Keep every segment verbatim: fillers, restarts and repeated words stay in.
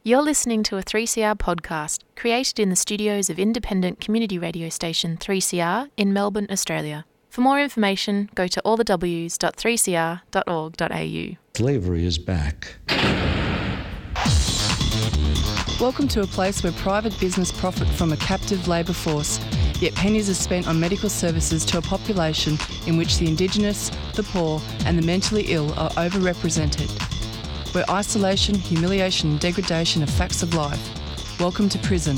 You're listening to a three C R podcast created in the studios of independent community radio station three C R in Melbourne, Australia. For more information, go to all the w s dot three c r dot org dot a u. Slavery is back. Welcome to a place where private business profit from a captive labour force, yet pennies are spent on medical services to a population in which the Indigenous, the poor and the mentally ill are overrepresented. Where isolation, humiliation and degradation are facts of life. Welcome to prison.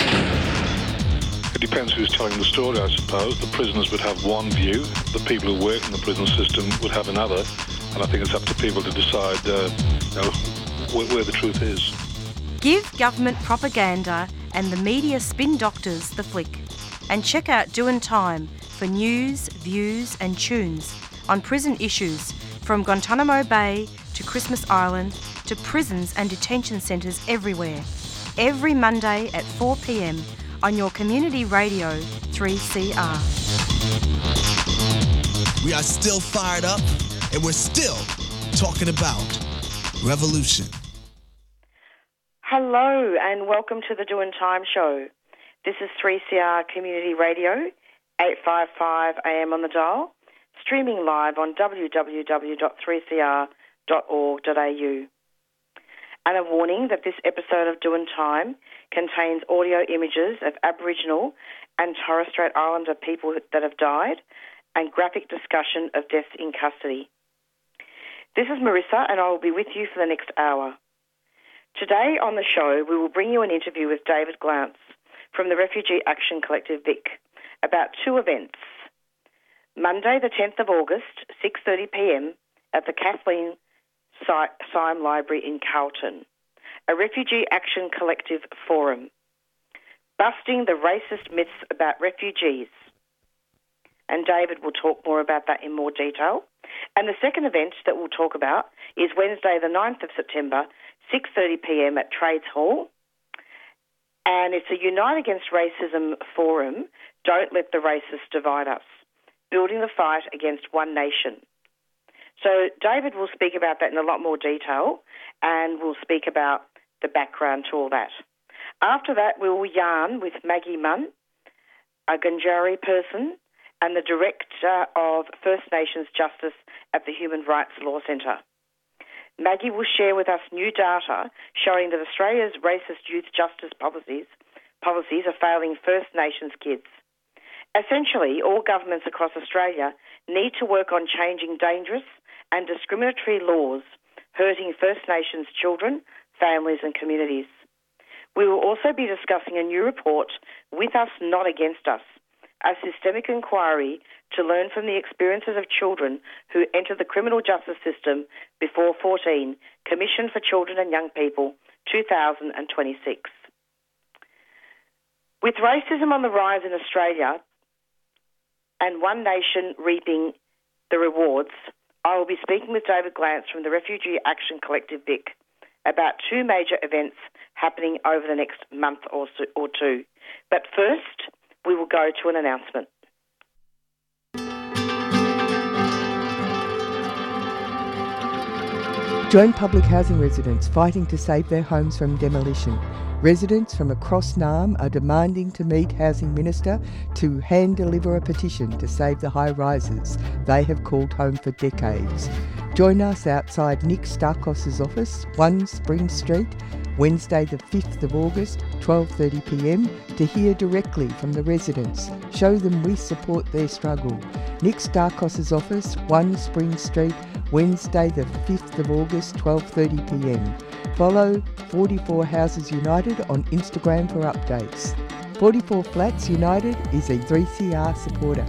It depends who's telling the story, I suppose. The prisoners would have one view, the people who work in the prison system would have another, and I think it's up to people to decide uh, you know, where, where the truth is. Give government propaganda and the media spin doctors the flick. And check out Doin' Time for news, views and tunes on prison issues from Guantanamo Bay to Christmas Island to prisons and detention centres everywhere. Every Monday at four p m on your community radio three C R. We are still fired up and we're still talking about revolution. Hello and welcome to the Doin' Time show. This is three C R Community Radio, eight fifty-five a m on the dial, streaming live on w w w dot three c r dot org dot a u. And a warning that this episode of Doin' Time contains audio images of Aboriginal and Torres Strait Islander people that have died and graphic discussion of deaths in custody. This is Marissa and I will be with you for the next hour. Today on the show we will bring you an interview with David Glance from the Refugee Action Collective Vic about two events. Monday the tenth of August, six thirty p m at the Kathleen Syme Library in Carlton, a Refugee Action Collective forum, busting the racist myths about refugees. And David will talk more about that in more detail. And the second event that we'll talk about is Wednesday the ninth of September, six thirty p m at Trades Hall. And it's a Unite Against Racism forum, Don't Let the Racists Divide Us, building the fight against one nation. So David will speak about that in a lot more detail and we'll speak about the background to all that. After that, we will yarn with Maggie Munn, a Gundjari person and the Director of First Nations Justice at the Human Rights Law Centre. Maggie will share with us new data showing that Australia's racist youth justice policies, policies are failing First Nations kids. Essentially, all governments across Australia need to work on changing dangerous and discriminatory laws hurting First Nations children, families and communities. We will also be discussing a new report, With Us Not Against Us, a systemic inquiry to learn from the experiences of children who enter the criminal justice system before fourteen, Commission for Children and Young People, two thousand twenty-six. With racism on the rise in Australia and one nation reaping the rewards, I will be speaking with David Glance from the Refugee Action Collective Vic about two major events happening over the next month or, so, or two. But first, we will go to an announcement. Join public housing residents fighting to save their homes from demolition. Residents from across Naarm are demanding to meet Housing Minister to hand deliver a petition to save the high rises they have called home for decades. Join us outside Nick Starkos's office, one Spring Street, Wednesday the fifth of August, twelve thirty p m to hear directly from the residents. Show them we support their struggle. Nick Starkos's office, one Spring Street, Wednesday the fifth of August, twelve thirty p m. Follow forty-four Houses United on Instagram for updates. forty-four Flats United is a three C R supporter.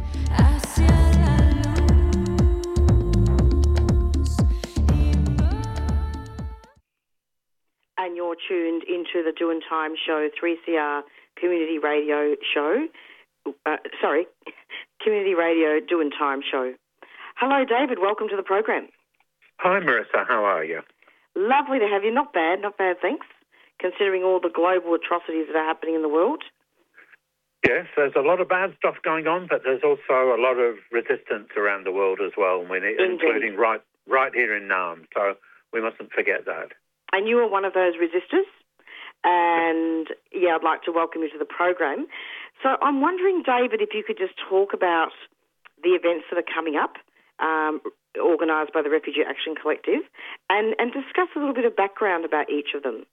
And you're tuned into the Doin' Time show, three C R Community Radio show. Uh, sorry, Community Radio Doin' Time show. Hello, David. Welcome to the program. Hi, Marissa. How are you? Lovely to have you. Not bad, not bad, thanks, considering all the global atrocities that are happening in the world. Yes, there's a lot of bad stuff going on, but there's also a lot of resistance around the world as well, including right right here in Naarm, so we mustn't forget that. and you are one of those resistors. And, yeah, I'd like to welcome you to the program. So I'm wondering, David, if you could just talk about the events that are coming up, um, organised by the Refugee Action Collective, and, and discuss a little bit of background about each of them.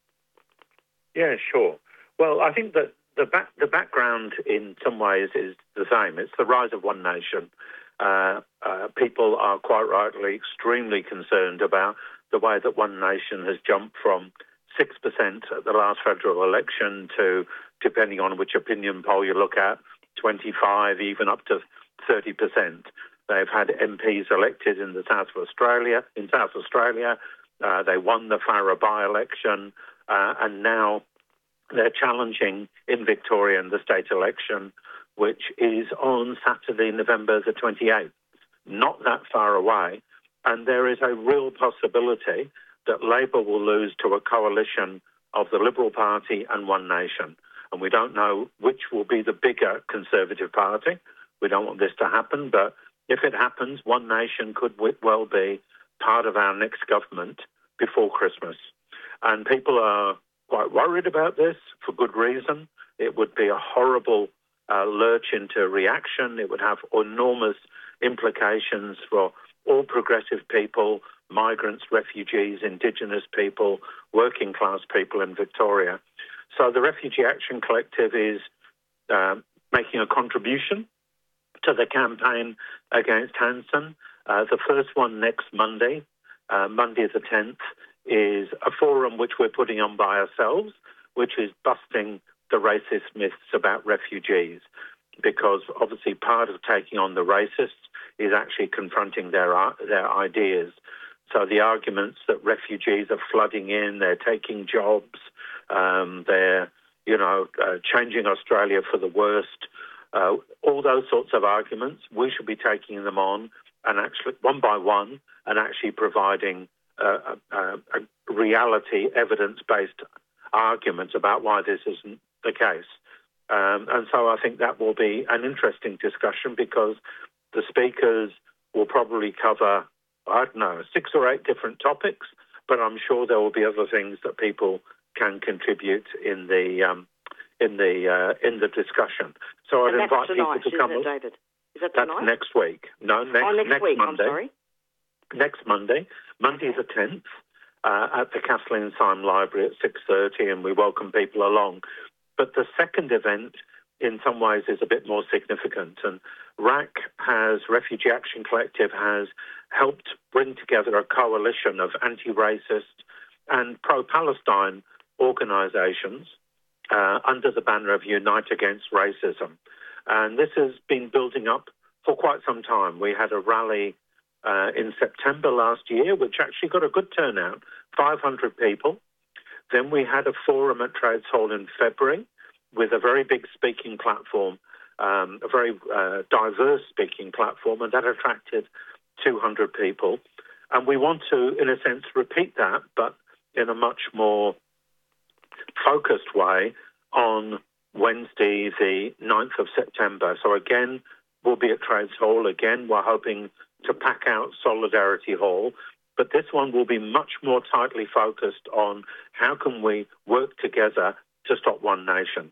Yeah, sure. Well, I think that the back, the background in some ways is the same. It's the rise of One Nation. Uh, uh, people are quite rightly extremely concerned about the way that One Nation has jumped from six percent at the last federal election to, depending on which opinion poll you look at, twenty-five, even up to thirty percent. They've had M Ps elected in the South of Australia, in South Australia. Uh, they won the Farrer by-election, uh, and now they're challenging in Victoria in the state election, which is on Saturday, November the twenty-eighth. Not that far away. And there is a real possibility that Labor will lose to a coalition of the Liberal Party and One Nation. And we don't know which will be the bigger Conservative Party. We don't want this to happen, but if it happens, One Nation could well be part of our next government before Christmas. And people are quite worried about this for good reason. It would be a horrible uh, lurch into reaction. It would have enormous implications for all progressive people, migrants, refugees, Indigenous people, working class people in Victoria. So the Refugee Action Collective is uh, making a contribution to the campaign against Hanson. Uh, the first one next Monday, uh, Monday the tenth, is a forum which we're putting on by ourselves, which is busting the racist myths about refugees, because obviously part of taking on the racists is actually confronting their their ideas. So the arguments that refugees are flooding in, they're taking jobs, um, they're, you know, uh, changing Australia for the worst, uh, all those sorts of arguments, we should be taking them on and actually, one by one, and actually providing uh, a, a reality, evidence-based arguments about why this isn't the case. Um, and so I think that will be an interesting discussion, because the speakers will probably cover, I don't know, six or eight different topics, but I'm sure there will be other things that people can contribute in the um, in the uh, in the discussion. So I'd and invite that's tonight, people to come. Isn't it, David? Is that that's tonight? next week. No, next, oh, next, next week. Monday. I'm sorry. Next Monday, Monday the tenth, uh, at the Kathleen Syme Library at six thirty, and we welcome people along. But the second event, in some ways, is a bit more significant. And R A C has, Refugee Action Collective has helped bring together a coalition of anti-racist and pro-Palestine organisations uh, under the banner of Unite Against Racism. And this has been building up for quite some time. We had a rally uh, in September last year, which actually got a good turnout, five hundred people. Then we had a forum at Trades Hall in February with a very big speaking platform, um, a very uh, diverse speaking platform, and that attracted two hundred people. And we want to, in a sense, repeat that, but in a much more focused way on Wednesday, the ninth of September. So again, we'll be at Trades Hall. Again, we're hoping to pack out Solidarity Hall. But this one will be much more tightly focused on how can we work together to stop One Nation.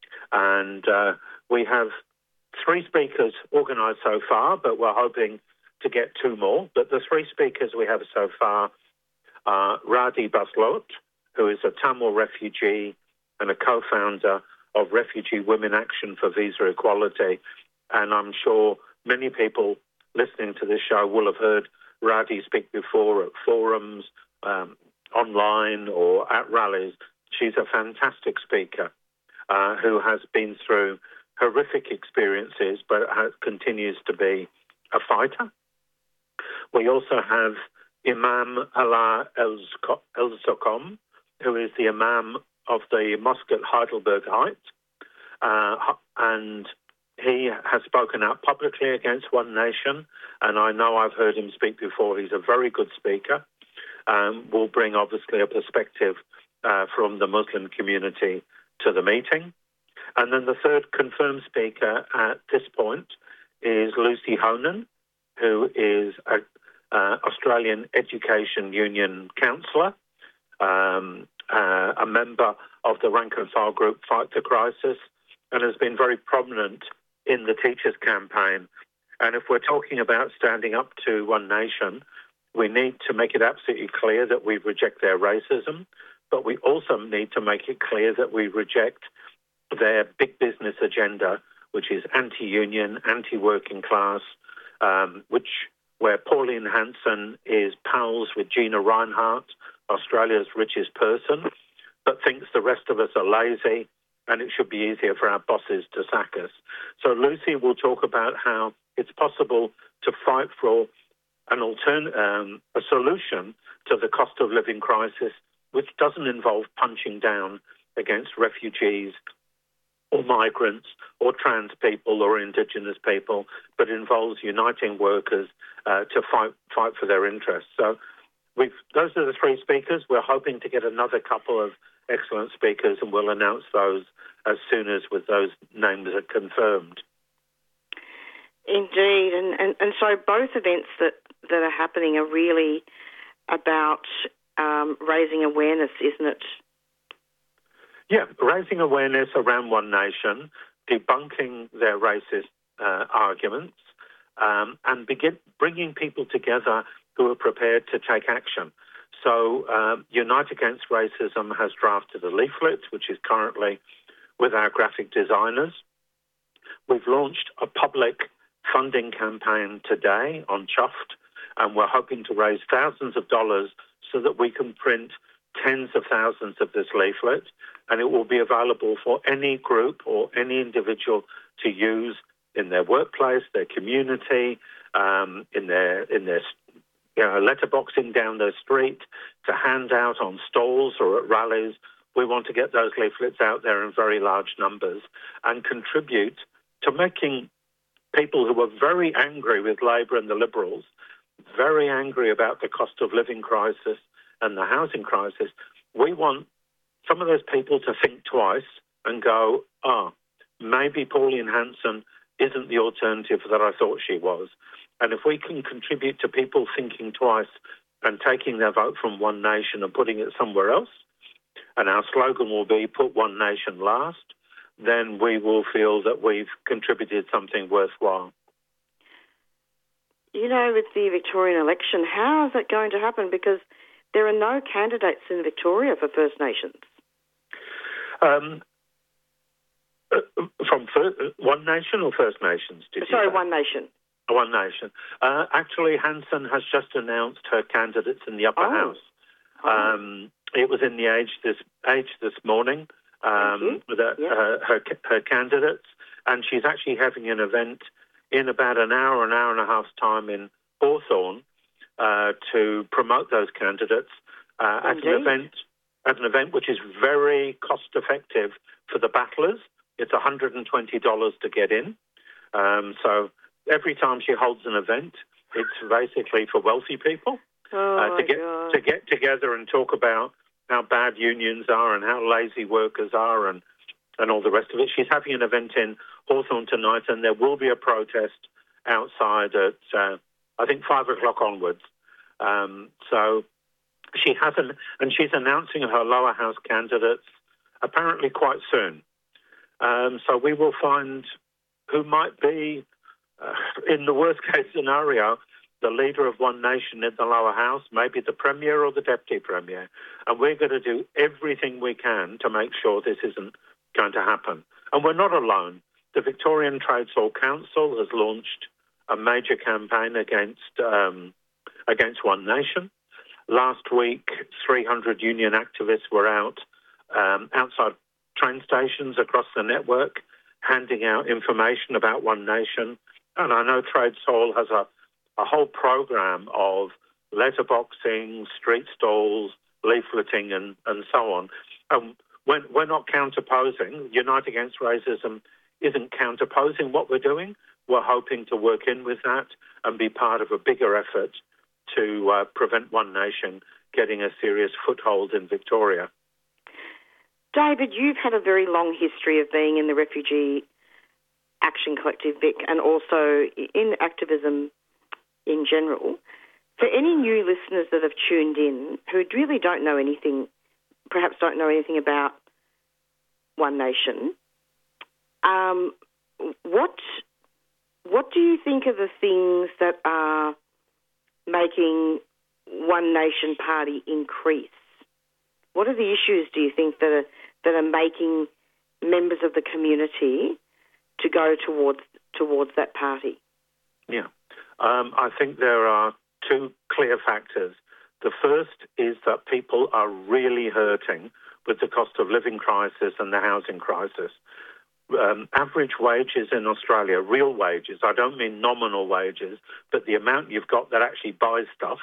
And uh, we have three speakers organised so far, but we're hoping to get two more. But the three speakers we have so far are Radhi Baslot, who is a Tamil refugee and a co-founder of Refugee Women Action for Visa Equality. And I'm sure many people listening to this show will have heard Radhi speak before at forums, um, online or at rallies. She's a fantastic speaker uh, who has been through horrific experiences but has, continues to be a fighter. We also have Imam Allah El-Zokom, who is the Imam of the mosque at Heidelberg Heights, uh, and he has spoken out publicly against One Nation, and I know I've heard him speak before. He's a very good speaker. Um, will bring, obviously, a perspective uh, from the Muslim community to the meeting. And then the third confirmed speaker at this point is Lucy Honan, who is an uh, Australian Education Union counsellor, um, uh, a member of the rank and file group Fight the Crisis, and has been very prominent in the Teachers' Campaign. And if we're talking about standing up to One Nation, we need to make it absolutely clear that we reject their racism, but we also need to make it clear that we reject their big business agenda, which is anti-union, anti-working class, um, which where Pauline Hanson is pals with Gina Reinhardt, Australia's richest person, but thinks the rest of us are lazy and it should be easier for our bosses to sack us. So Lucy will talk about how it's possible to fight for an altern- um, a solution to the cost of living crisis, which doesn't involve punching down against refugees or migrants or trans people or Indigenous people, but involves uniting workers uh, to fight fight for their interests. So we've those are the three speakers. We're hoping to get another couple of excellent speakers, and we'll announce those as soon as with those names are confirmed. Indeed, and, and, and so both events that, that are happening are really about um, raising awareness, isn't it? Yeah, raising awareness around One Nation, debunking their racist uh, arguments, um, and begin bringing people together who are prepared to take action. So um, Unite Against Racism has drafted a leaflet, which is currently with our graphic designers. We've launched a public funding campaign today on Chuffed, and we're hoping to raise thousands of dollars so that we can print tens of thousands of this leaflet, and it will be available for any group or any individual to use in their workplace, their community, um, in their in their you know, letterboxing down their street, to hand out on stalls or at rallies. We want to get those leaflets out there in very large numbers and contribute to making people who are very angry with Labor and the Liberals, very angry about the cost of living crisis and the housing crisis. We want some of those people to think twice and go, ah, oh, maybe Pauline Hanson isn't the alternative that I thought she was. And if we can contribute to people thinking twice and taking their vote from One Nation and putting it somewhere else, and our slogan will be put One Nation last, then we will feel that we've contributed something worthwhile. You know, with the Victorian election, how is that going to happen? Because there are no candidates in Victoria for First Nations. Um, uh, from First, One Nation or First Nations? Did Sorry, you say? One Nation. One Nation. Uh, actually, Hanson has just announced her candidates in the upper oh. house. Oh. Um, it was in the Age this Age this morning um, with her, yeah. her, her her candidates, and she's actually having an event in about an hour, an hour and a half's time in Hawthorn uh, to promote those candidates uh, at an event at an event which is very cost effective for the battlers. It's one hundred twenty dollars to get in. Um, so every time she holds an event, it's basically for wealthy people oh uh, to get God. to get together and talk about how bad unions are and how lazy workers are and, and all the rest of it. She's having an event in Hawthorn tonight, and there will be a protest outside at, uh, I think, five o'clock onwards. Um, so she hasn't, and she's announcing her lower house candidates apparently quite soon. Um, so we will find who might be, uh, in the worst case scenario, the leader of One Nation in the lower house, maybe the Premier or the Deputy Premier. And we're going to do everything we can to make sure this isn't going to happen. And we're not alone. The Victorian Trades Hall Council has launched a major campaign against um, against One Nation. Last week, three hundred union activists were out um, outside train stations across the network, handing out information about One Nation. And I know Trades Hall has a, a whole program of letterboxing, street stalls, leafleting, and, and so on. And when we're not counterposing, Unite Against Racism isn't counterposing what we're doing. We're hoping to work in with that and be part of a bigger effort to uh, prevent One Nation getting a serious foothold in Victoria. David, you've had a very long history of being in the Refugee Action Collective, Vic, and also in activism in general. For any new listeners that have tuned in who really don't know anything, perhaps don't know anything about One Nation, um, what what do you think are the things that are making One Nation Party increase? What are the issues, do you think, that are that are making members of the community to go towards towards that party? Yeah, um, I think there are two clear factors. The first is that people are really hurting with the cost of living crisis and the housing crisis. Um, average wages in Australia, real wages, I don't mean nominal wages, but the amount you've got that actually buys stuff,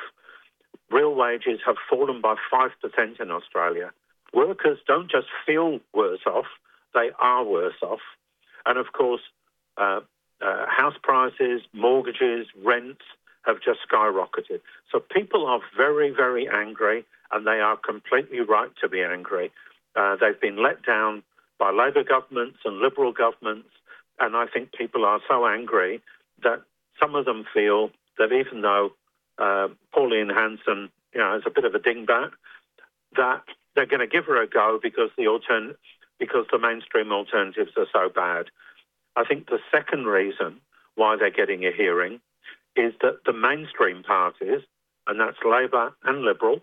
real wages have fallen by five percent in Australia. Workers don't just feel worse off, they are worse off. And of course, uh, uh, house prices, mortgages, rents have just skyrocketed. So people are very, very angry, and they are completely right to be angry. Uh, they've been let down by Labor governments and Liberal governments, and I think people are so angry that some of them feel that even though uh, Pauline Hanson, you know, is a bit of a dingbat, that they're going to give her a go because the altern- because the mainstream alternatives are so bad. I think the second reason why they're getting a hearing is that the mainstream parties, and that's Labor and Liberal,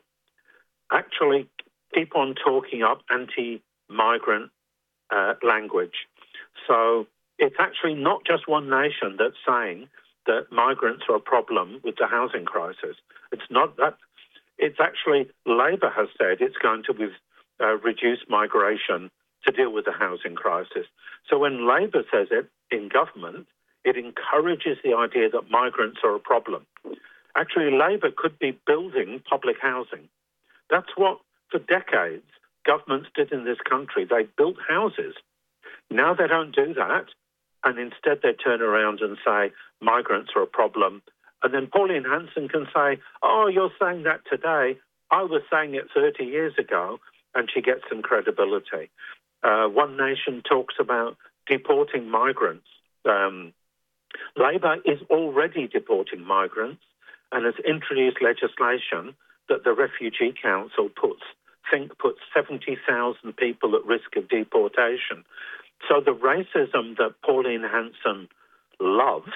actually keep on talking up anti-migrant uh, language. So it's actually not just One Nation that's saying that migrants are a problem with the housing crisis. It's not that. It's actually Labor has said it's going to uh, reduce migration to deal with the housing crisis. So when Labor says it in government, it encourages the idea that migrants are a problem. Actually, Labor could be building public housing. That's what, for decades, governments did in this country. They built houses. Now they don't do that, and instead they turn around and say migrants are a problem. And then Pauline Hanson can say, oh, you're saying that today. I was saying it thirty years ago, and she gets some credibility. Uh, One Nation talks about deporting migrants. Um, Labor is already deporting migrants and has introduced legislation that the Refugee Council puts, think puts seventy thousand people at risk of deportation. So the racism that Pauline Hanson loves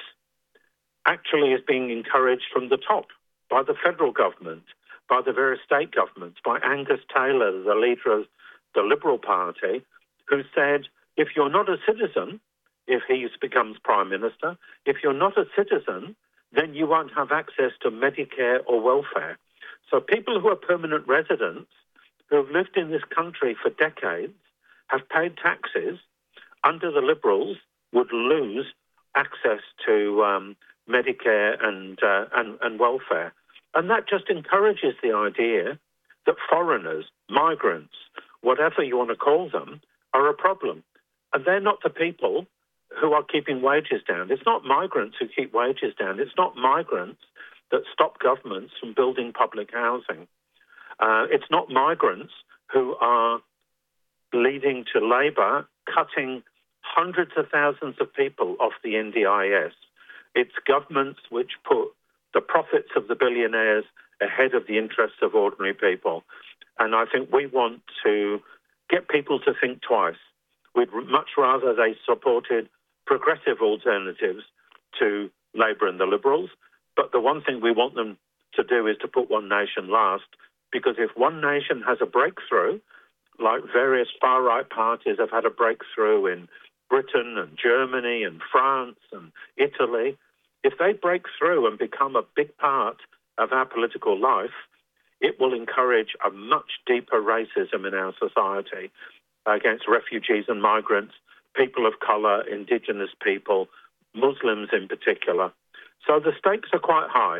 actually is being encouraged from the top by the federal government, by the various state governments, by Angus Taylor, the leader of the Liberal Party, who said, if you're not a citizen, if he becomes Prime Minister, if you're not a citizen, then you won't have access to Medicare or welfare. So people who are permanent residents, who have lived in this country for decades, have paid taxes, under the Liberals would lose access to um, Medicare and, uh, and, and welfare. And that just encourages the idea that foreigners, migrants, whatever you want to call them, are a problem. And they're not the people who are keeping wages down. It's not migrants who keep wages down. It's not migrants that stop governments from building public housing. Uh, it's not migrants who are leading to Labor cutting hundreds of thousands of people off the N D I S. It's governments which put the profits of the billionaires ahead of the interests of ordinary people. And I think we want to get people to think twice. We'd much rather they supported progressive alternatives to Labor and the Liberals. But the one thing we want them to do is to put One Nation last, because if One Nation has a breakthrough, like various far-right parties have had a breakthrough in Britain and Germany and France and Italy, if they break through and become a big part of our political life, it will encourage a much deeper racism in our society against refugees and migrants, people of colour, Indigenous people, Muslims in particular. So the stakes are quite high.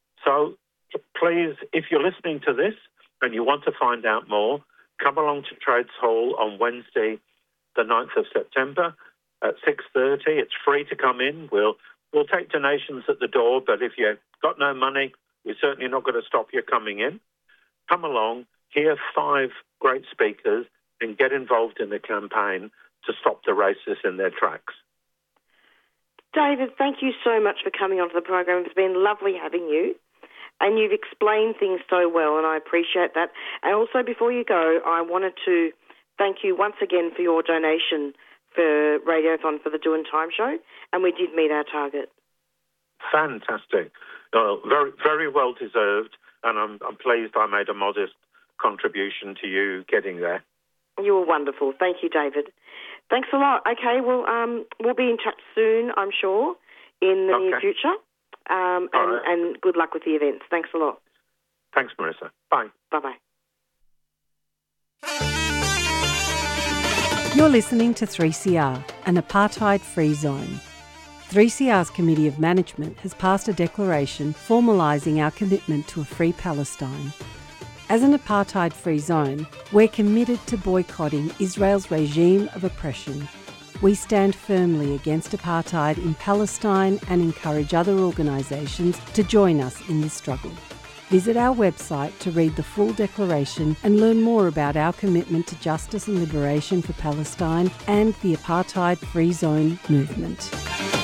So please, if you're listening to this and you want to find out more, come along to Trades Hall on Wednesday, the ninth of September at six thirty. It's free to come in. We'll we'll take donations at the door, but if you've got no money, we're certainly not going to stop you coming in. Come along, hear five great speakers, and get involved in the campaign to stop the racists in their tracks. David, thank you so much for coming onto the program. It's been lovely having you. And you've explained things so well, and I appreciate that. And also, before you go, I wanted to thank you once again for your donation for Radiothon for the Doing Time show, and we did meet our target. Fantastic. No, very, very well deserved, and I'm, I'm pleased I made a modest contribution to you getting there. You were wonderful. Thank you, David. Thanks a lot. Okay, well, um, we'll be in touch soon, I'm sure, in the okay. near future. Um, and, right. and good luck with the events. Thanks a lot. Thanks, Marissa. Bye. Bye-bye. You're listening to three C R, an apartheid-free zone. three C R's Committee of Management has passed a declaration formalising our commitment to a free Palestine. As an apartheid-free zone, we're committed to boycotting Israel's regime of oppression. We stand firmly against apartheid in Palestine and encourage other organisations to join us in this struggle. Visit our website to read the full declaration and learn more about our commitment to justice and liberation for Palestine and the apartheid-free zone movement.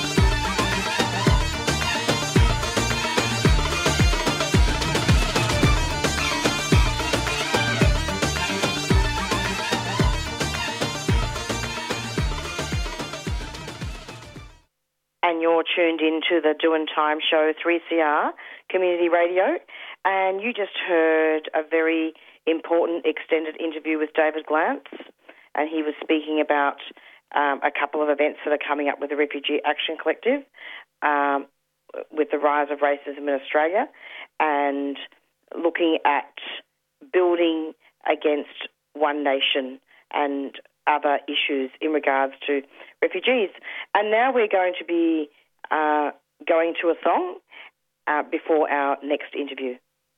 And you're tuned into the Doing Time show, three C R Community Radio, and you just heard a very important extended interview with David Glantz, and he was speaking about um, a couple of events that are coming up with the Refugee Action Collective, um, with the rise of racism in Australia, and looking at building against One Nation and other issues in regards to refugees. And now we're going to be uh, going to a song uh, before our next interview.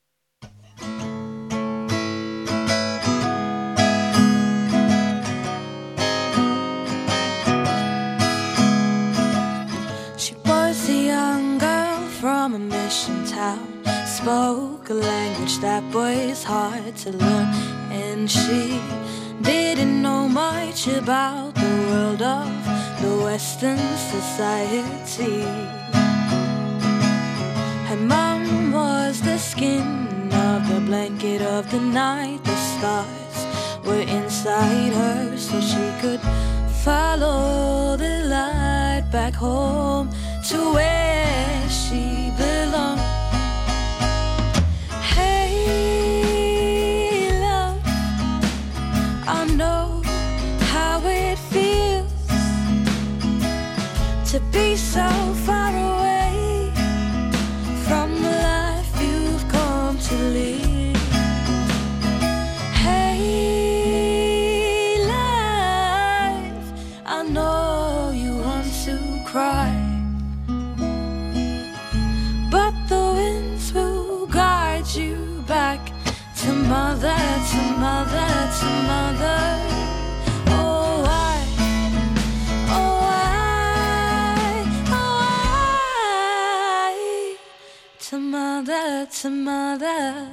She was a young girl from a mission town, spoke a language that was hard to learn, and she didn't know much about the world of the Western society. Her mom was the skin of the blanket of the night. The stars were inside her so she could follow the light back home to where she belonged. I know how it feels to be so far away from the life you've come to live. Hey, life, I know you want to cry, but the winds will guide you back to mother, to mother, to mother. Oh, why, oh, why, oh, why, to mother, to mother.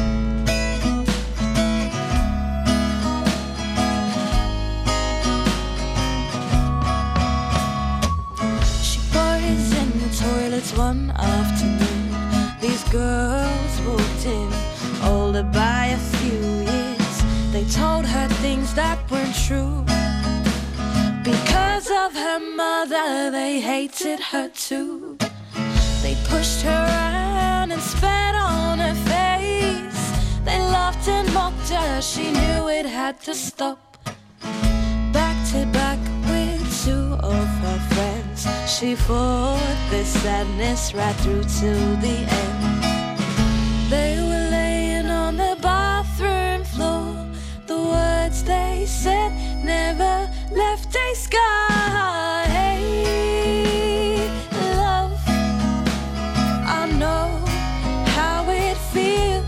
She was in the toilets one afternoon. These girls walked in, older by a few years. They told her things that weren't true. Because of her mother, they hated her too. They pushed her around and spat on her face. They laughed and mocked her, she knew it had to stop. Back to back with two of her friends, she fought the sadness right through till the end. They were laying on the bathroom floor. The words they said never left a scar. Hey, love, I know how it feels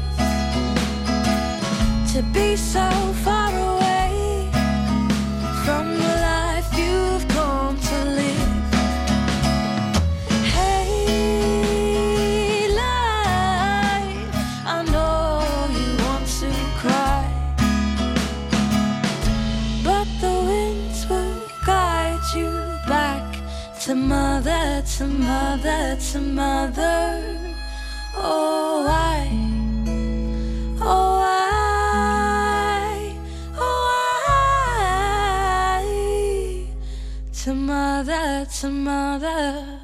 to be so far away from the life you've come to live. Hey, life, I know you want to cry, but the winds will guide you back to mother, to mother, to mother. Oh, why? Oh, why? Oh, why? To mother, to mother.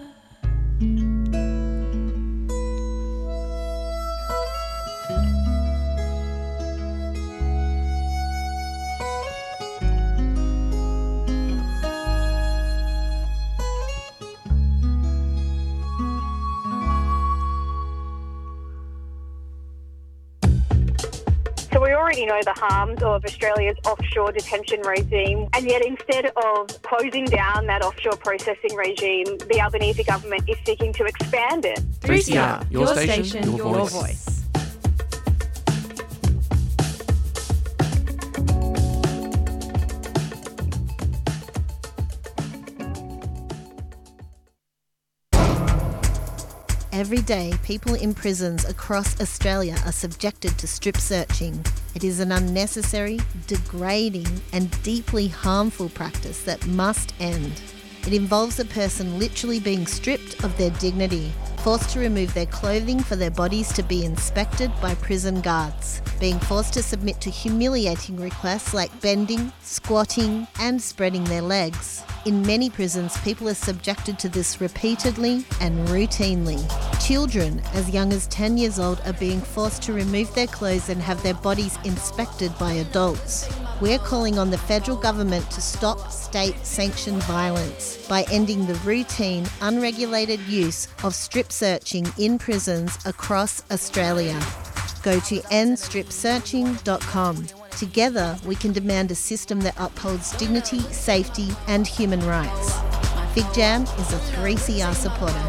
So we already know the harms of Australia's offshore detention regime, and yet instead of closing down that offshore processing regime, the Albanese government is seeking to expand it. three C R, your, your station, station, your, your voice. voice. Every day, people in prisons across Australia are subjected to strip searching. It is an unnecessary, degrading and deeply harmful practice that must end. It involves a person literally being stripped of their dignity, forced to remove their clothing for their bodies to be inspected by prison guards, being forced to submit to humiliating requests like bending, squatting and spreading their legs. In many prisons, people are subjected to this repeatedly and routinely. Children as young as ten years old are being forced to remove their clothes and have their bodies inspected by adults. We're calling on the federal government to stop state-sanctioned violence by ending the routine, unregulated use of strip searching in prisons across Australia. Go to end strip searching dot com. Together, we can demand a system that upholds dignity, safety and human rights. Fig Jam is a three C R supporter.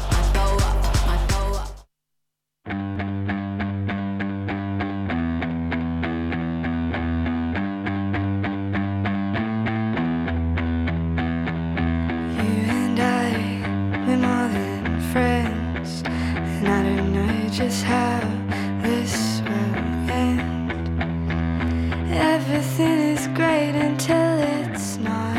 Just how this will end. Everything is great until it's not.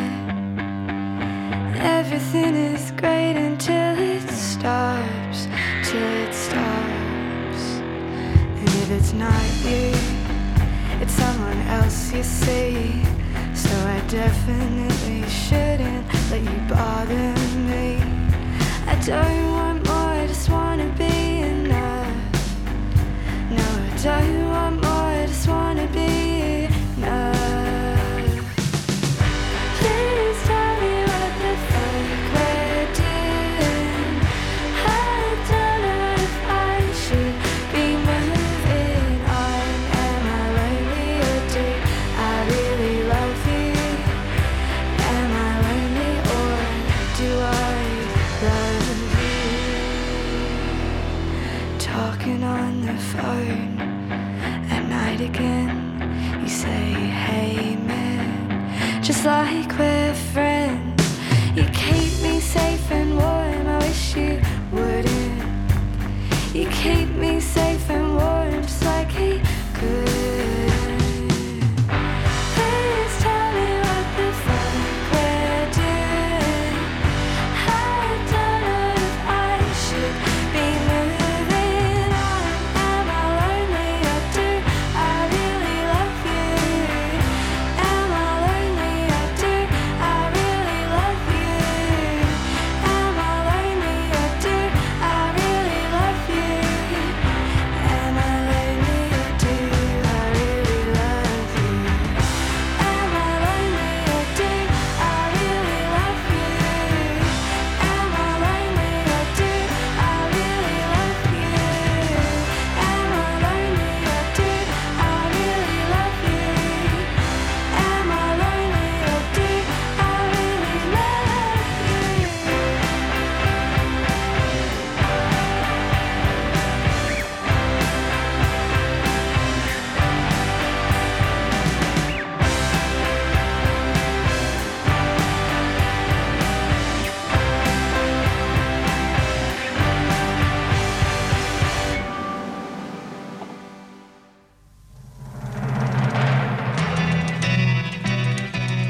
Everything is great until it stops, till it stops. And if it's not you, it's someone else you see. So I definitely shouldn't let you bother me. I don't want more, I just wanna be enough. No, I don't want more, I just wanna be enough. Please tell me what the fuck we're doing. I don't know if I should be moving on. Am I lonely or do I really love you? Am I lonely or do I love you? Talking on the phone at night again, you say, hey man, just like we're friends. You keep me safe and warm, I wish you wouldn't. You keep me safe and warm, just like he could. Please tell me what the fuck we're doing. I don't know if I should be moving on. Am I lonely or do I really love you? Am I lonely or do I really love you?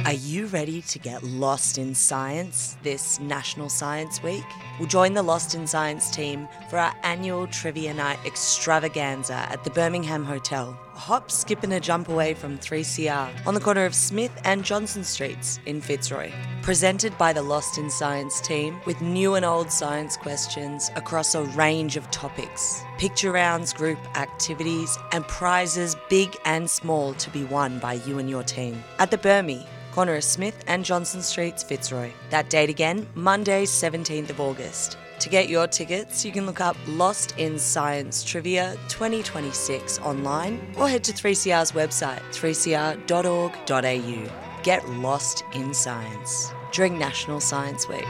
Are you ready to get lost in science this National Science Week? We'll join the Lost in Science team for our annual Trivia Night extravaganza at the Birmingham Hotel, a hop, skip and a jump away from three C R on the corner of Smith and Johnson Streets in Fitzroy. Presented by the Lost in Science team with new and old science questions across a range of topics, picture rounds, group activities and prizes big and small to be won by you and your team. At the Birmi, corner of Smith and Johnson Streets, Fitzroy. That date again, Monday, seventeenth of August. To get your tickets, you can look up Lost in Science Trivia twenty twenty-six online or head to three C R's website, three c r dot org dot a u. Get lost in science during National Science Week.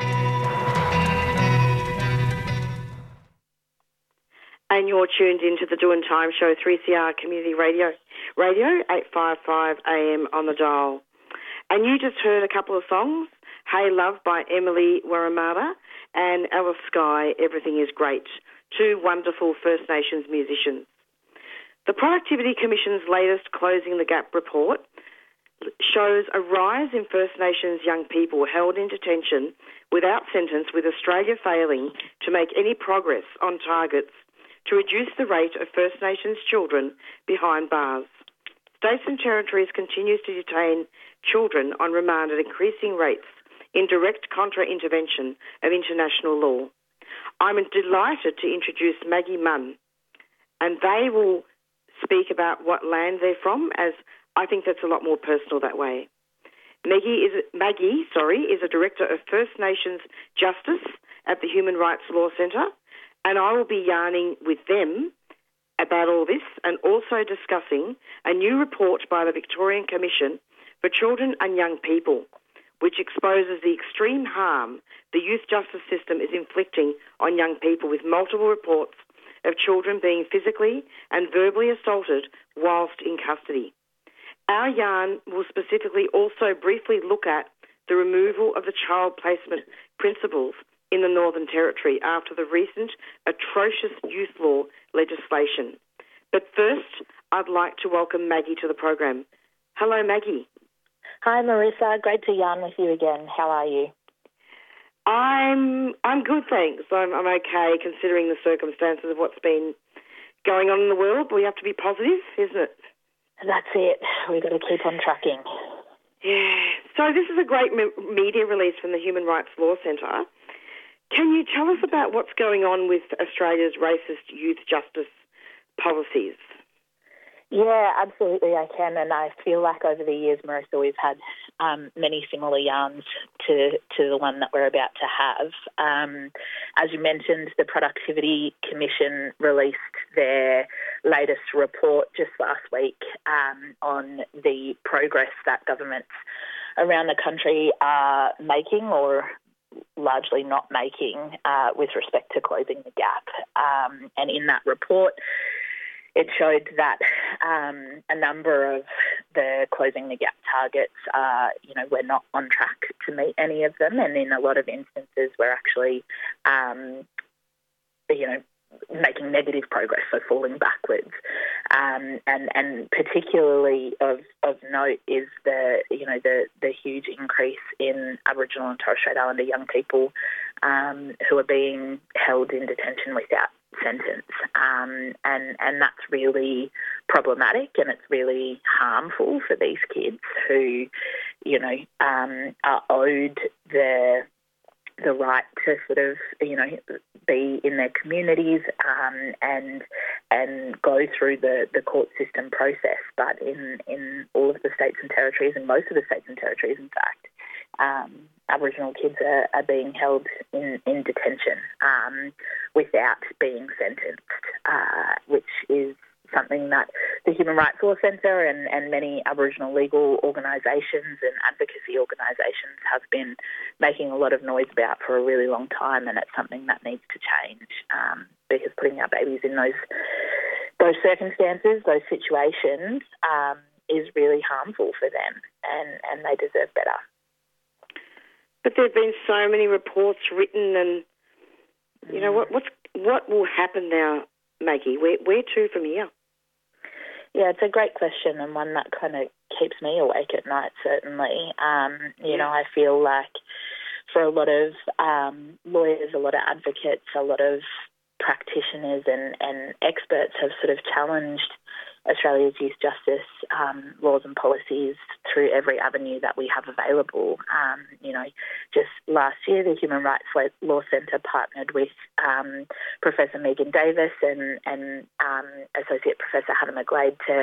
And you're tuned into the Doing Time Show, three C R Community Radio, Radio eight fifty-five A M on the dial. And you just heard a couple of songs, Hey Love by Emily Waramata and Alice Skye, Everything is Great, two wonderful First Nations musicians. The Productivity Commission's latest Closing the Gap report shows a rise in First Nations young people held in detention without sentence, with Australia failing to make any progress on targets to reduce the rate of First Nations children behind bars. States and territories continue to detain children on remand at increasing rates in direct contra-intervention of international law. I'm delighted to introduce Maggie Munn, and they will speak about what land they're from, as I think that's a lot more personal that way. Maggie is Maggie, sorry, is a director of First Nations Justice at the Human Rights Law Centre, and I will be yarning with them about all this and also discussing a new report by the Victorian Commission for Children and Young People, which exposes the extreme harm the youth justice system is inflicting on young people, with multiple reports of children being physically and verbally assaulted whilst in custody. Our yarn will specifically also briefly look at the removal of the child placement principles in the Northern Territory after the recent atrocious youth law legislation. But first, I'd like to welcome Maggie to the program. Hello, Maggie. Hi, Marissa. Great to yarn with you again. How are you? I'm I'm good, thanks. I'm, I'm okay considering the circumstances of what's been going on in the world. We have to be positive, isn't it? That's it. We've got to keep on trucking. Yeah. So this is a great me- media release from the Human Rights Law Centre. Can you tell us about what's going on with Australia's racist youth justice policies? Yeah, absolutely I can, and I feel like over the years, Marissa, we've had um, many similar yarns to, to the one that we're about to have. Um, as you mentioned, the Productivity Commission released their latest report just last week um, on the progress that governments around the country are making or largely not making uh, with respect to closing the gap. Um, and in that report, it showed that um, a number of the closing the gap targets, uh, you know, we're not on track to meet any of them, and in a lot of instances, we're actually, um, you know, making negative progress, so falling backwards. Um, and and particularly of, of note is the you know the the huge increase in Aboriginal and Torres Strait Islander young people um, who are being held in detention without sentence, um, and and that's really problematic, and it's really harmful for these kids who, you know, um, are owed the the right to sort of, you know, be in their communities um, and and go through the, the court system process. But in, in all of the states and territories, and most of the states and territories, in fact, um, Aboriginal kids are, are being held in, in detention um, without being sentenced, uh, which is something that the Human Rights Law Centre and, and many Aboriginal legal organisations and advocacy organisations have been making a lot of noise about for a really long time, and it's something that needs to change um, because putting our babies in those those circumstances, those situations, um, is really harmful for them, and, and they deserve better. But there have been so many reports written, and you know what what's, what will happen now, Maggie? Where where to from here? Yeah, it's a great question, and one that kind of keeps me awake at night, certainly. Um, you know, I feel like for a lot of um, lawyers, a lot of advocates, a lot of practitioners and, and experts have sort of challenged Australia's youth justice um, laws and policies through every avenue that we have available. Um, you know, just last year, the Human Rights Law Centre partnered with um, Professor Megan Davis and, and um, Associate Professor Hannah McGlade to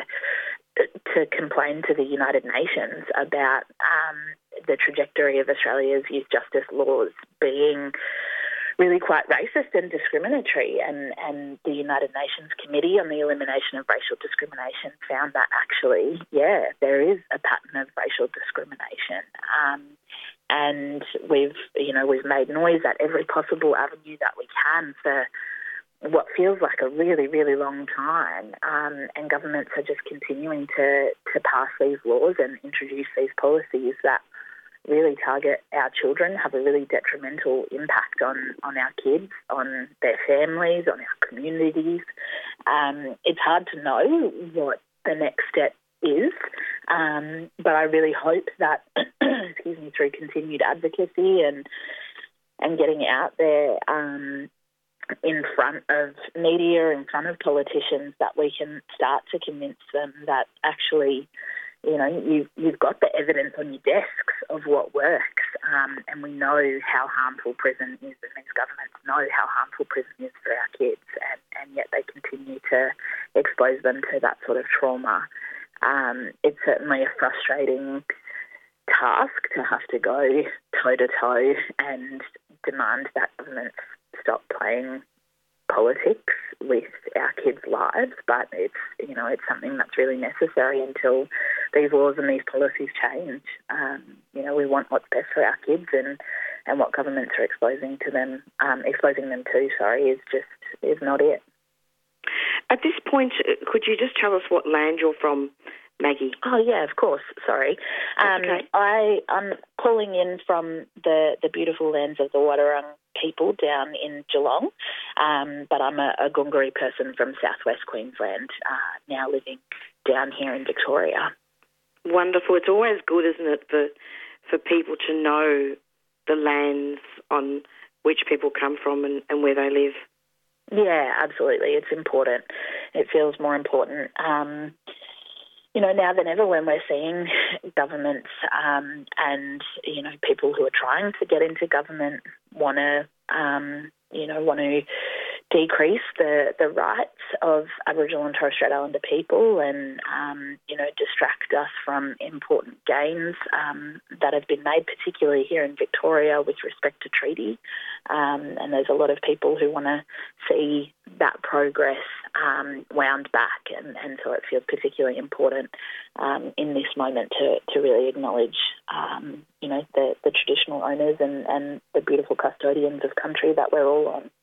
to complain to the United Nations about um, the trajectory of Australia's youth justice laws being really quite racist and discriminatory, and, and the United Nations Committee on the Elimination of Racial Discrimination found that actually, yeah, there is a pattern of racial discrimination. Um, and we've, you know, we've made noise at every possible avenue that we can for what feels like a really, really long time, um, and governments are just continuing to, to pass these laws and introduce these policies that really target our children, have a really detrimental impact on, on our kids, on their families, on our communities. Um, it's hard to know what the next step is, um, but I really hope that, excuse me, through continued advocacy and and getting out there um, in front of media, in front of politicians, that we can start to convince them that actually, you know, you've, you've got the evidence on your desks of what works, um, and we know how harmful prison is, and these governments know how harmful prison is for our kids, and, and yet they continue to expose them to that sort of trauma. Um, it's certainly a frustrating task to have to go toe-to-toe and demand that governments stop playing politics with our kids' lives, but it's, you know, it's something that's really necessary until these laws and these policies change. Um, you know, we want what's best for our kids, and, and what governments are exposing to them, um, exposing them to, sorry, is just is not it. At this point, could you just tell us what land you're from, Maggie? Oh, yeah, of course. Sorry. Um, okay. I, I'm calling in from the, the beautiful lands of the Wadawurrung people down in Geelong, um, but I'm a, a Goongarrie person from southwest Queensland, uh, now living down here in Victoria. Wonderful. It's always good, isn't it, for, for people to know the lands on which people come from and, and where they live. Yeah, absolutely. It's important. It feels more important. Um, You know, now than ever, when we're seeing governments um, and, you know, people who are trying to get into government want to, um, you know, want to decrease the, the rights of Aboriginal and Torres Strait Islander people and, um, you know, distract us from important gains um, that have been made, particularly here in Victoria with respect to treaty. Um, and there's a lot of people who want to see that progress um, wound back, and, and so it feels particularly important um, in this moment to, to really acknowledge, um, you know, the, the traditional owners and, and the beautiful custodians of country that we're all on.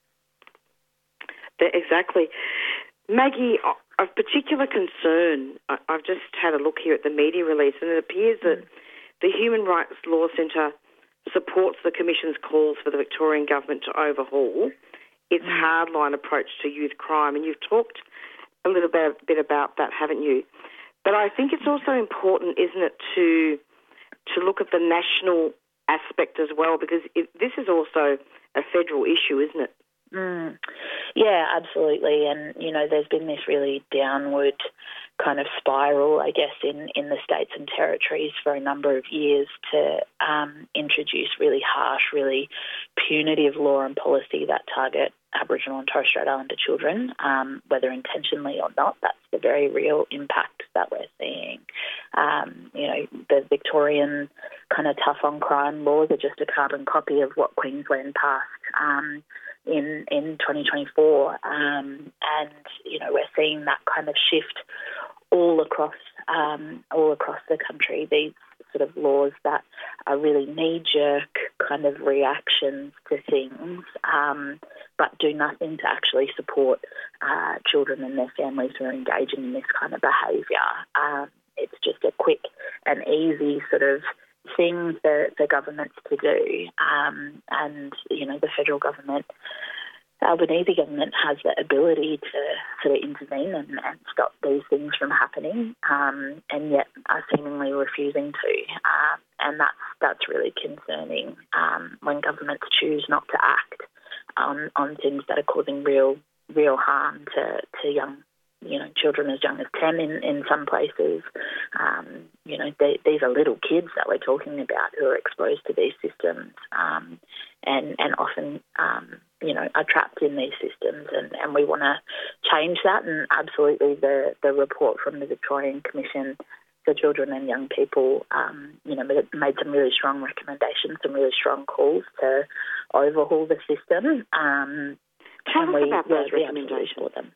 Exactly. Maggie, of particular concern, I've just had a look here at the media release, and it appears that the Human Rights Law Centre supports the Commission's calls for the Victorian Government to overhaul its hardline approach to youth crime. And you've talked a little bit, bit about that, haven't you? But I think it's also important, isn't it, to to look at the national aspect as well, because it, this is also a federal issue, isn't it? Mm. Yeah, absolutely. And, you know, there's been this really downward kind of spiral, I guess, in, in the states and territories for a number of years to um, introduce really harsh, really punitive law and policy that target Aboriginal and Torres Strait Islander children, um, whether intentionally or not. That's the very real impact that we're seeing. Um, you know, the Victorian kind of tough on crime laws are just a carbon copy of what Queensland passed um, in in twenty twenty-four, um, and you know, we're seeing that kind of shift all across um, all across the country. These sort of laws that are really knee-jerk kind of reactions to things, um, but do nothing to actually support uh, children and their families who are engaging in this kind of behaviour. Um, it's just a quick and easy sort of thing for, for governments to do, um, and you know, the federal government the Albanese government has the ability to sort of intervene and, and stop these things from happening, um, and yet are seemingly refusing to. Um, and that's that's really concerning um, when governments choose not to act on, on things that are causing real real harm to, to young, you know, children as young as ten in, in some places. Um, you know, they, these are little kids that we're talking about who are exposed to these systems um, and, and often, um, you know, are trapped in these systems, and, and we want to change that. And absolutely the, the report from the Victorian Commission for Children and Young People, um, you know, made some really strong recommendations, some really strong calls to overhaul the system. Um, Tell and us we, about yeah, those we recommendations. support them.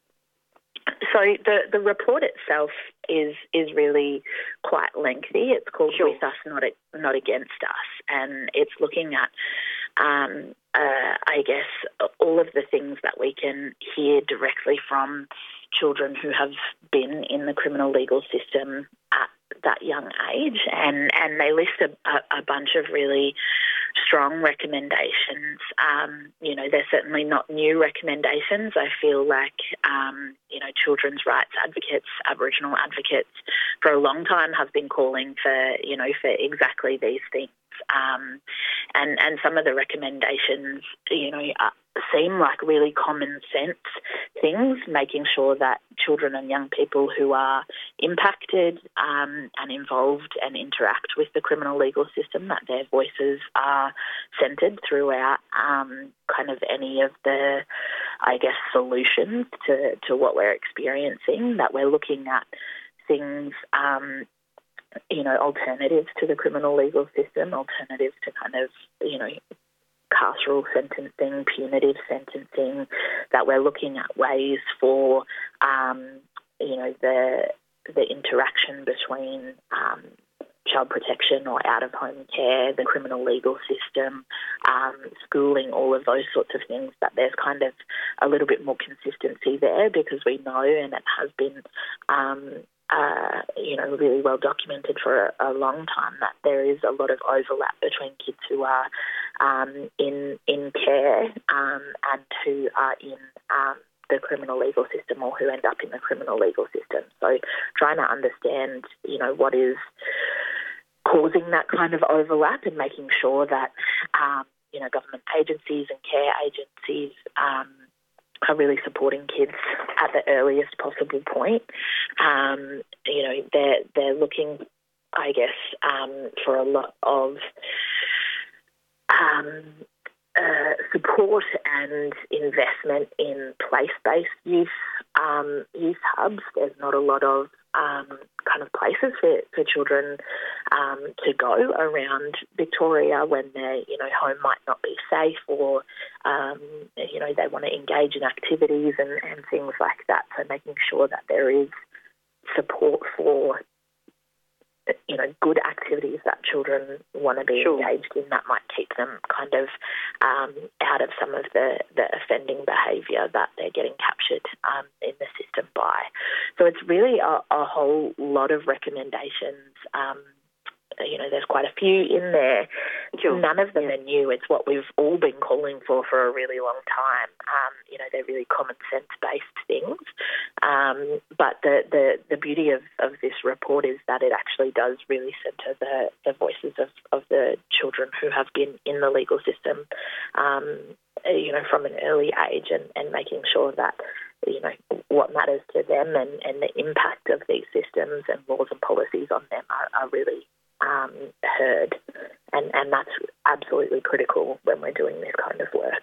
So the, the report itself is is really quite lengthy. It's called Sure. With Us, Not Not Against Us, and it's looking at, um, uh, I guess, all of the things that we can hear directly from children who have been in the criminal legal system at that young age, and, and they list a, a, a bunch of really strong recommendations. Um, you know, they're certainly not new recommendations. I feel like, um, you know, children's rights advocates, Aboriginal advocates, for a long time have been calling for, you know, for exactly these things. Um, and, and some of the recommendations, you know, uh, seem like really common sense things, making sure that children and young people who are impacted um, and involved and interact with the criminal legal system, that their voices are centred throughout um, kind of any of the, I guess, solutions to, to what we're experiencing, that we're looking at things, um, you know, alternatives to the criminal legal system, alternatives to kind of, you know, carceral sentencing, punitive sentencing, that we're looking at ways for, um, you know, the the interaction between um, child protection or out-of-home care, the criminal legal system, um, schooling, all of those sorts of things, that there's kind of a little bit more consistency there, because we know, and it has been um, Uh, you know, really well documented for a, a long time, that there is a lot of overlap between kids who are um, in in care um, and who are in um, the criminal legal system, or who end up in the criminal legal system. So trying to understand, you know, what is causing that kind of overlap, and making sure that, um, you know, government agencies and care agencies um, are really supporting kids at the earliest possible point. Um, you know, they're, they're looking, I guess, um, for a lot of um, uh, support and investment in place-based youth, um, youth hubs. There's not a lot of um, kind of places for, for children um, to go around Victoria when their, you know, home might not be safe, or, um, you know, they want to engage in activities and, and things like that. So making sure that there is support for, you know, good activities that children want to be Sure. engaged in, that might keep them kind of um, out of some of the, the offending behaviour that they're getting captured um, in the system by. So it's really a, a whole lot of recommendations. Um, you know, there's quite a few in there. Sure. None of them are new. It's what we've all been calling for for a really long time. Um, you know, they're really common sense-based things. Um, but the, the, the beauty of, of this report is that it actually does really centre the, the voices of, of the children who have been in the legal system, um, you know, from an early age, and, and making sure that, you know, what matters to them and, and the impact of these systems and laws and policies on them are, are really um, heard. And, and that's absolutely critical when we're doing this kind of work.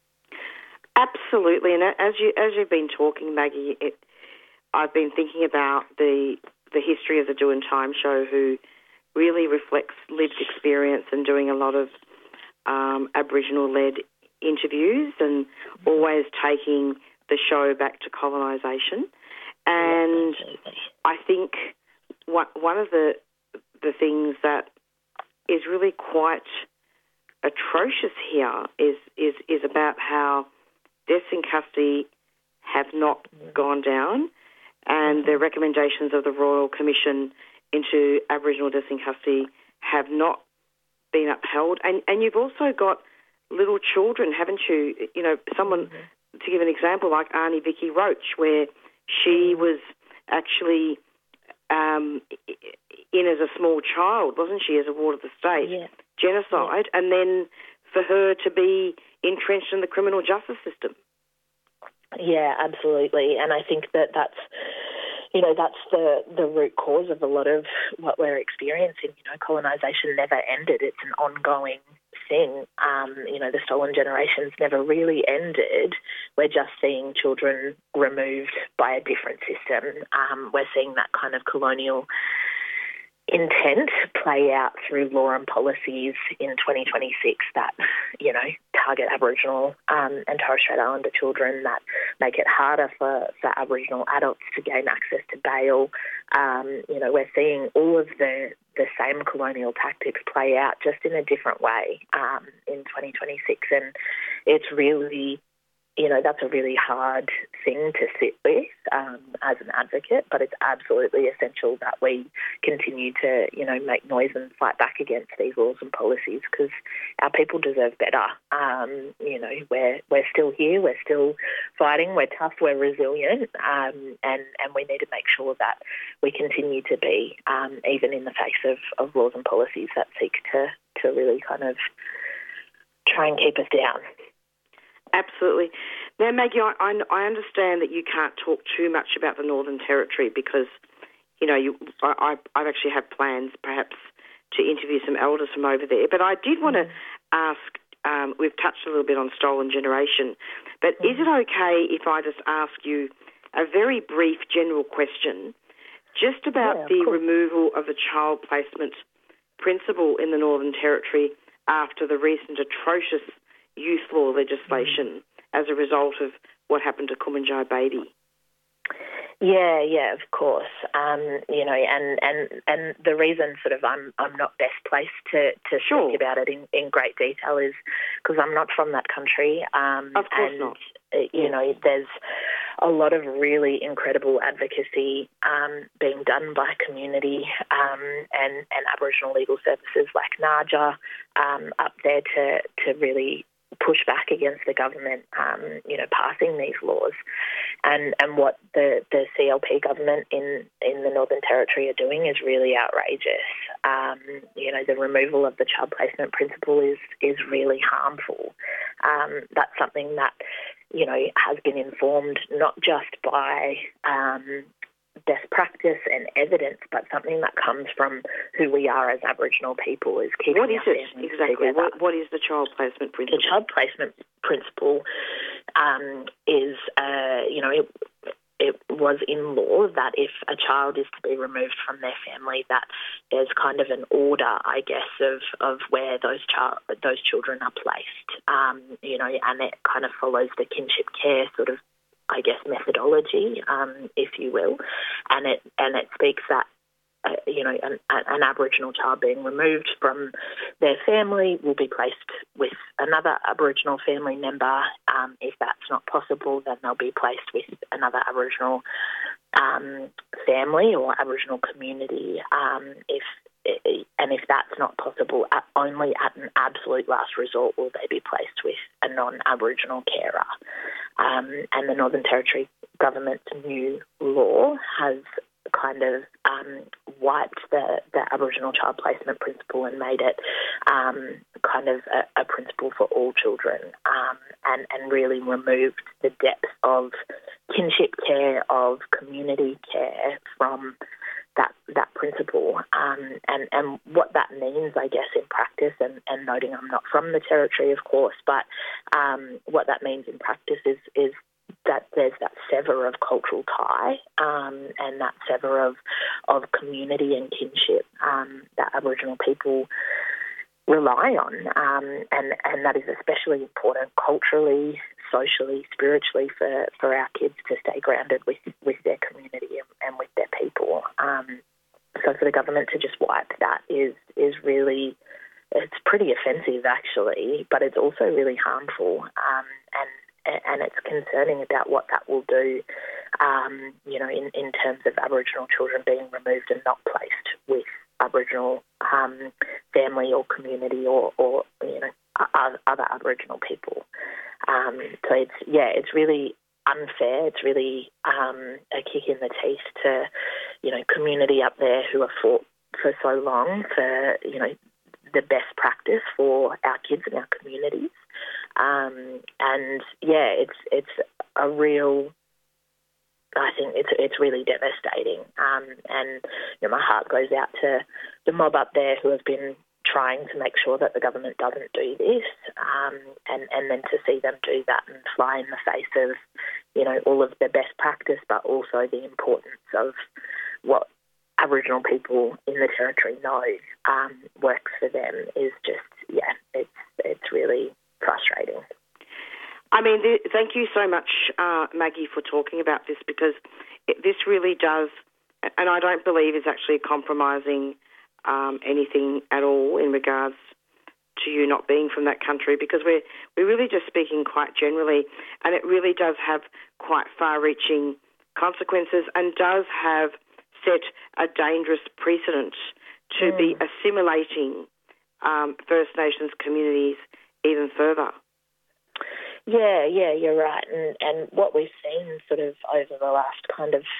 Absolutely, and as you as you've been talking, Maggie, it, I've been thinking about the the history of the Doing Time show, who really reflects lived experience and doing a lot of um, Aboriginal-led interviews, and always taking the show back to colonisation. And yeah, I think one one of the the things that is really quite atrocious here is is is about how deaths in custody have not gone down, and the recommendations of the Royal Commission into Aboriginal deaths in custody have not been upheld. And and you've also got little children, haven't you? You know, someone to give an example, like Auntie Vicky Roach, where she was actually um, in as a small child, wasn't she, as a ward of the state, yeah. genocide, yeah. and then for her to be entrenched in the criminal justice system. Yeah, absolutely. And I think that that's, you know, that's the, the root cause of a lot of what we're experiencing. You know, colonisation never ended. It's an ongoing thing. Um, you know, the stolen generations never really ended. We're just seeing children removed by a different system. Um, we're seeing that kind of colonial intent play out through law and policies in twenty twenty-six that, you know, target Aboriginal um, and Torres Strait Islander children, that make it harder for, for Aboriginal adults to gain access to bail. Um, you know, we're seeing all of the, the same colonial tactics play out just in a different way um, in twenty twenty-six. And it's really, you know, that's a really hard thing to sit with um, as an advocate, but it's absolutely essential that we continue to, you know, make noise and fight back against these laws and policies, because our people deserve better. Um, you know, we're we're still here, we're still fighting, we're tough, we're resilient, um, and, and we need to make sure that we continue to be, um, even in the face of, of laws and policies that seek to, to really kind of try and keep us down. Absolutely. Now, Maggie, I, I understand that you can't talk too much about the Northern Territory because, you know, you, I, I actually have plans perhaps to interview some elders from over there. But I did want to ask, um, we've touched a little bit on stolen generation, but mm. is it okay if I just ask you a very brief general question just about yeah, the course. removal of the child placement principle in the Northern Territory after the recent atrocious youth law legislation mm. as a result of what happened to Kumanjai Baby? Yeah, yeah, of course. Um, you know, and, and, and the reason sort of I'm I'm not best placed to, to sure. speak about it in, in great detail is because I'm not from that country. Um, of course and, not. You yeah. know, there's a lot of really incredible advocacy um, being done by community um, and, and Aboriginal legal services like NAJA um, up there to, to really push back against the government, um, you know, passing these laws. And and what the, the C L P government in, in the Northern Territory are doing is really outrageous. Um, you know, the removal of the child placement principle is, is really harmful. Um, that's something that, you know, has been informed not just by um, best practice and evidence, but something that comes from who we are as Aboriginal people is keeping What is our it families exactly? together. What, what is the child placement principle? The child placement principle um, is, uh, you know, it, it was in law that if a child is to be removed from their family, that there's kind of an order, I guess, of, of where those child those children are placed. Um, you know, and it kind of follows the kinship care sort of, I guess, methodology, um, if you will, and it and it speaks that uh, you know an, an Aboriginal child being removed from their family will be placed with another Aboriginal family member. Um, if that's not possible, then they'll be placed with another Aboriginal um, family or Aboriginal community. Um, if And if that's not possible, only at an absolute last resort will they be placed with a non-Aboriginal carer. Um, and the Northern Territory government's new law has kind of um, wiped the, the Aboriginal child placement principle and made it um, kind of a, a principle for all children, um, and, and really removed the depth of kinship care, of community care from that that principle, um, and, and what that means, I guess, in practice, and, and noting I'm not from the Territory, of course, but um, what that means in practice is, is that there's that sever of cultural tie um, and that sever of, of community and kinship um, that Aboriginal people rely on, um, and, and that is especially important culturally, socially, spiritually for, for our kids to stay grounded with, with their community and, and with their people. Um, so for the government to just wipe that is is really, it's pretty offensive actually, but it's also really harmful, um, and and it's concerning about what that will do, um, you know, in, in terms of Aboriginal children being removed and not placed with Aboriginal um, family or community or, or, you know, other Aboriginal people. Um, so it's, yeah, it's really unfair. It's really um, a kick in the teeth to, you know, community up there who have fought for so long for, you know, the best practice for our kids and our communities. Um, and yeah, it's it's a real, I think it's it's really devastating. Um, and you know, my heart goes out to the mob up there who have been trying to make sure that the government doesn't do this, um, and, and then to see them do that and fly in the face of, you know, all of the best practice, but also the importance of what Aboriginal people in the Territory know um, works for them is just, yeah, it's it's really frustrating. I mean, th- thank you so much, uh, Maggie, for talking about this, because it, this really does, and I don't believe is actually compromising um, anything at all in regards to you not being from that country, because we're, we're really just speaking quite generally, and it really does have quite far-reaching consequences and does have set a dangerous precedent to mm. be assimilating um, First Nations communities even further. Yeah, yeah, you're right. And and what we've seen sort of over the last kind of,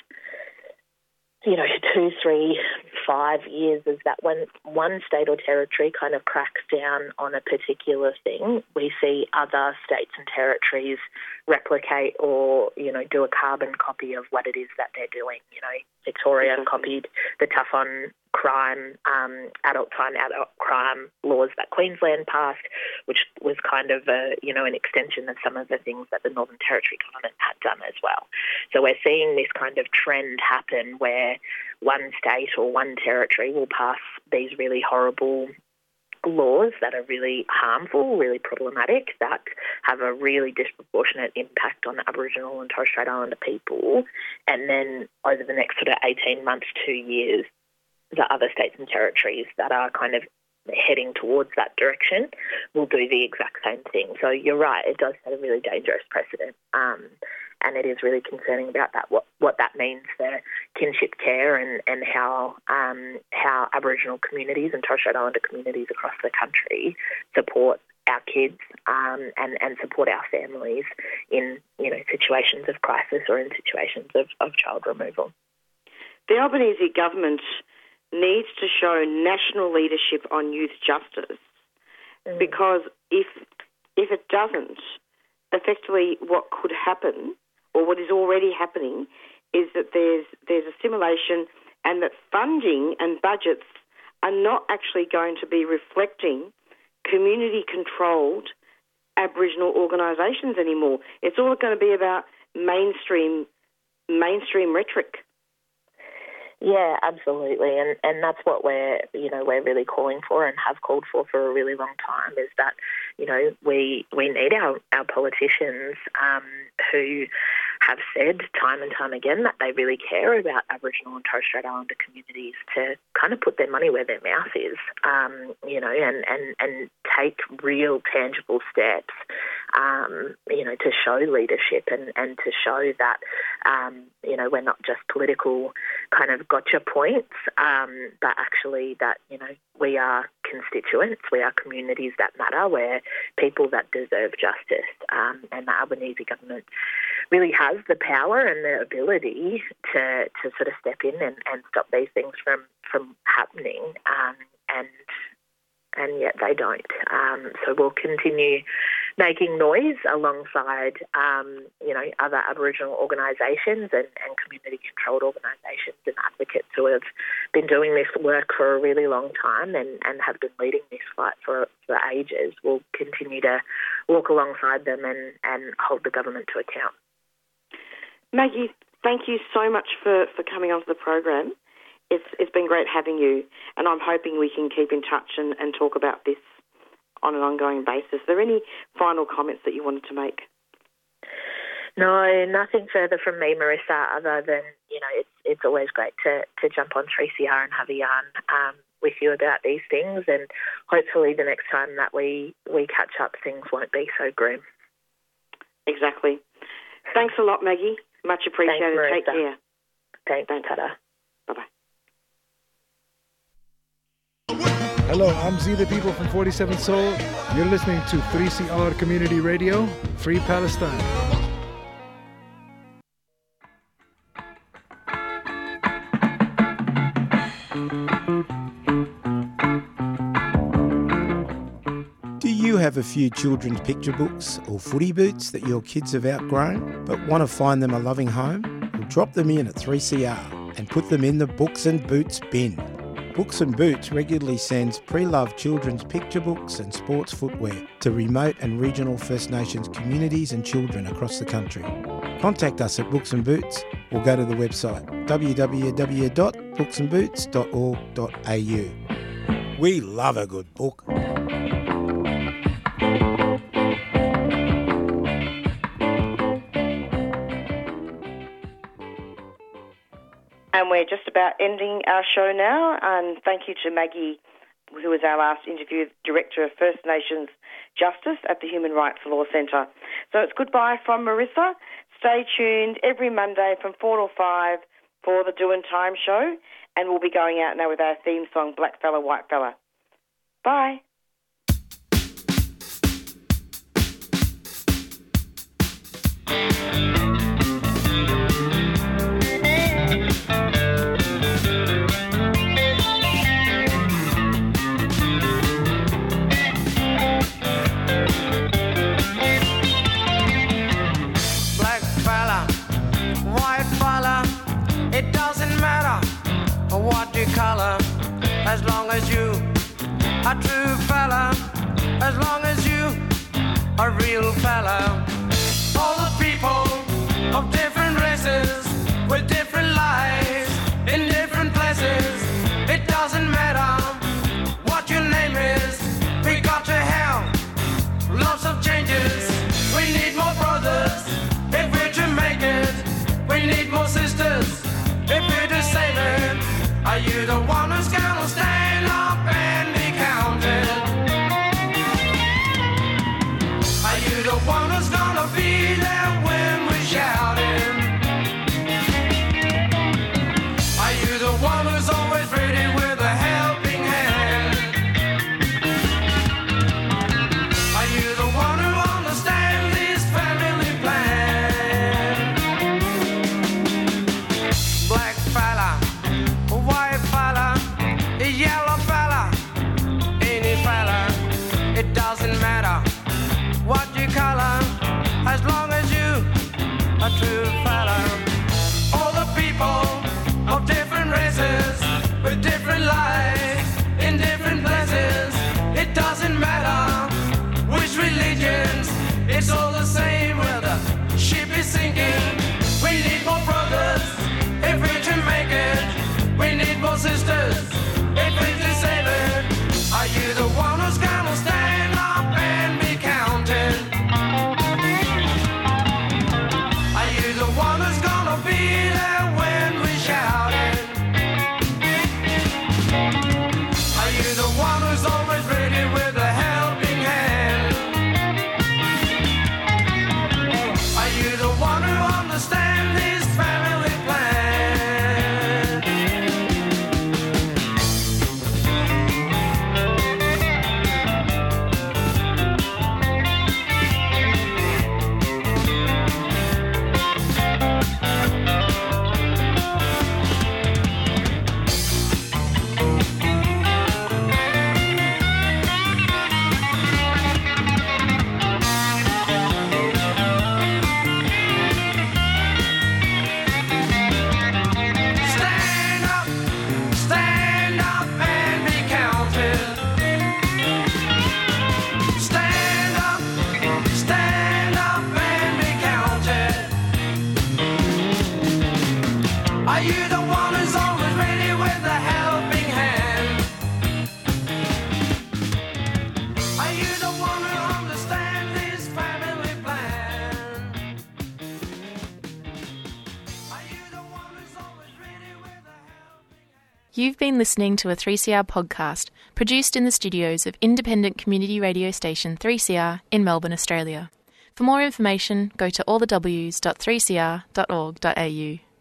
you know, two, three, five years is that when one state or territory kind of cracks down on a particular thing, we see other states and territories replicate or, you know, do a carbon copy of what it is that they're doing. You know, Victoria mm-hmm. copied the tough on crime, um, adult time, adult crime laws that Queensland passed, which was kind of a, you know, an extension of some of the things that the Northern Territory government had done as well. So we're seeing this kind of trend happen where one state or one territory will pass these really horrible laws that are really harmful, really problematic, that have a really disproportionate impact on Aboriginal and Torres Strait Islander people. And then over the next sort of eighteen months, two years, the other states and territories that are kind of heading towards that direction will do the exact same thing. So you're right, it does set a really dangerous precedent. Um, and it is really concerning about that, what, what that means for kinship care and, and how um, how Aboriginal communities and Torres Strait Islander communities across the country support our kids um, and, and support our families in, you know, situations of crisis or in situations of, of child removal. The Albanese government needs to show national leadership on youth justice mm. because if if it doesn't, effectively what could happen or what is already happening is that there's there's assimilation and that funding and budgets are not actually going to be reflecting community-controlled Aboriginal organisations anymore. It's all going to be about mainstream mainstream rhetoric. Yeah, absolutely, and and that's what we're you know we're really calling for and have called for for a really long time, is that you know we we need our our politicians um, who have said time and time again that they really care about Aboriginal and Torres Strait Islander communities to kind of put their money where their mouth is, um, you know, and, and, and take real tangible steps, um, you know, to show leadership and, and to show that, um, you know, we're not just political kind of gotcha points, um, but actually that, you know, we are constituents, we are communities that matter, we're people that deserve justice, um, and the Albanese government really has the power and the ability to, to sort of step in and, and stop these things from, from happening, um, and and yet they don't. Um, so we'll continue making noise alongside, um, you know, other Aboriginal organisations and, and community-controlled organisations and advocates who have been doing this work for a really long time and, and have been leading this fight for, for ages. We'll continue to walk alongside them and, and hold the government to account. Maggie, thank you so much for, for coming onto the program. It's it's been great having you, and I'm hoping we can keep in touch and, and talk about this on an ongoing basis. Are there any final comments that you wanted to make? No, nothing further from me, Marissa, other than, you know, it's it's always great to, to jump on three C R and have a yarn um, with you about these things, and hopefully the next time that we, we catch up, things won't be so grim. Exactly. Thanks a lot, Maggie. Much appreciated. Thanks, Take care. Thanks, Thanks. Ta-da. Bye-bye. Hello, I'm Z the People from forty-seven Soul. You're listening to three C R Community Radio, Free Palestine. Do you have a few children's picture books or footy boots that your kids have outgrown but want to find them a loving home? Well, drop them in at three C R and put them in the Books and Boots bin. Books and Boots regularly sends pre-loved children's picture books and sports footwear to remote and regional First Nations communities and children across the country. Contact us at Books and Boots or go to the website w w w dot books and boots dot org dot a u. We love a good book. And we're just about ending our show now. And thank you to Maggie, who was our last interview, Director of First Nations Justice at the Human Rights Law Centre. So it's goodbye from Marissa. Stay tuned every Monday from four till five for the Doing Time show. And we'll be going out now with our theme song, Black Fella, White Fella. Bye. Color, as long as you a true fella, as long as you a real fella. All the people of different races with different lives in different places. It doesn't matter what your name is. We got to have lots of changes. We need more brothers if we're to make it. We need more sisters if we're to save it. Are you the one who's gonna stand up and be counted? Are you the one who's gonna be there when we're shouting? Are you the one who's always ready with a helping hand? Are you the one who understands this family plan? Black fella, white fella, a yellow fella, any fella, it doesn't matter what you color, as long as you a true fella. All the people of different races with different lives in different places. It doesn't matter which religions, it's all the same where the ship is sinking. We need more brothers if we're to make it. We need more sisters if we're to save it. Are you the one who's gonna stand up and be counted? Are you the one who's gonna be there when we shout it? Are you the one who's always ready with a helping hand? Are you the one who understands this family plan? Stand up, stand up and be counted. Stand up, stand up and be counted. Are you the one who's always ready with a helping hand? Are you the one who understands this family plan? Are you the one who's always ready with a You've been listening to a three C R podcast produced in the studios of independent community radio station three C R in Melbourne, Australia. For more information, go to all the w s dot three c r dot org dot a u.